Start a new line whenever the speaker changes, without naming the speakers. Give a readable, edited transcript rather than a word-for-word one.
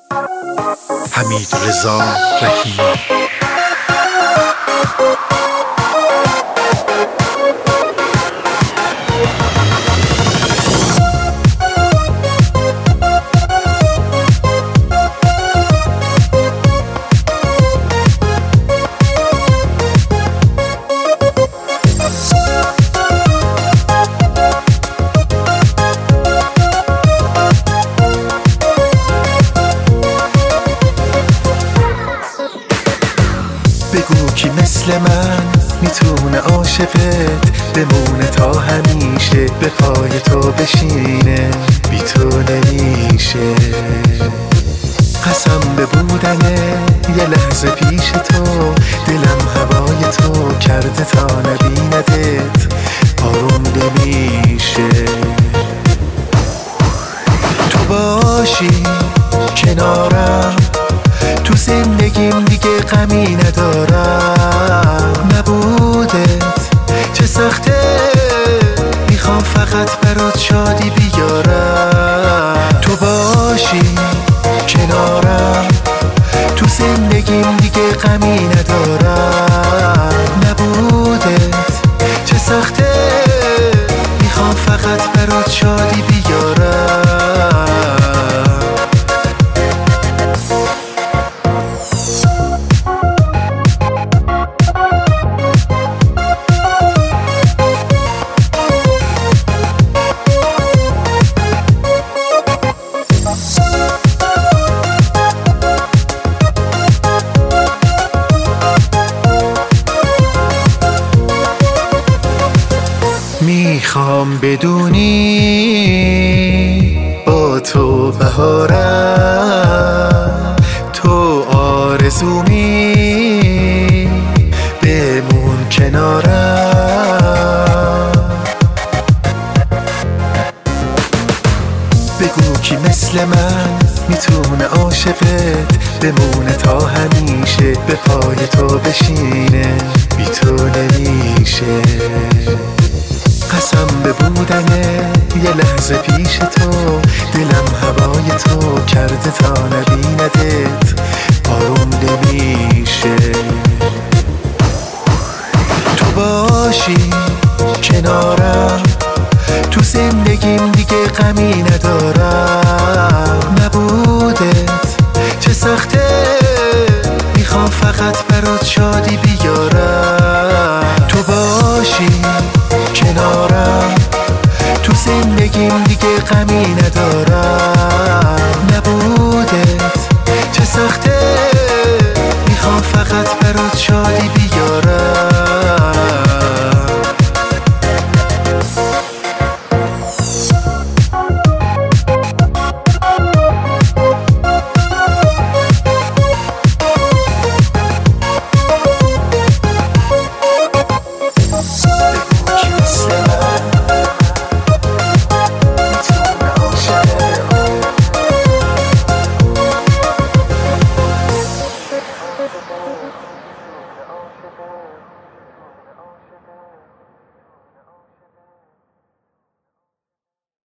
حمیدرضا رحیمی.
بگو کی مثل من میتونه عاشقت بمونه تا همیشه، به پای تو بشینه بی تو نمیشه. قسم به بودن یه لحظه پیش تو، دلم هوای تو کرده تا نبیندت آروم نمیشه. تو باشی کنارم تو زندگیم دیگه غمی ندارم، نبودت چه سخته میخوام فقط برات شادی بیارم. تو باشی کنارم تو زندگیم دیگه غمی ندارم، نبودت چه سخته میخوام فقط برات شادی بیارم. میخوام بدونی با تو بهارم، تو آرزومی بمون کنارم. بگو کی مثل من میتونه عاشقت بمونه تا همیشه، به پای تو بشینه بی تو نمیشه. قسم به بودن یه لحظه پیش تو، دلم هوای تو کرده تا نبیندت آروم نمیشه. تو باشی کنارم تو زندگیم دیگه غمی ندارم، نبودت چه سخته میخوام فقط برات شادی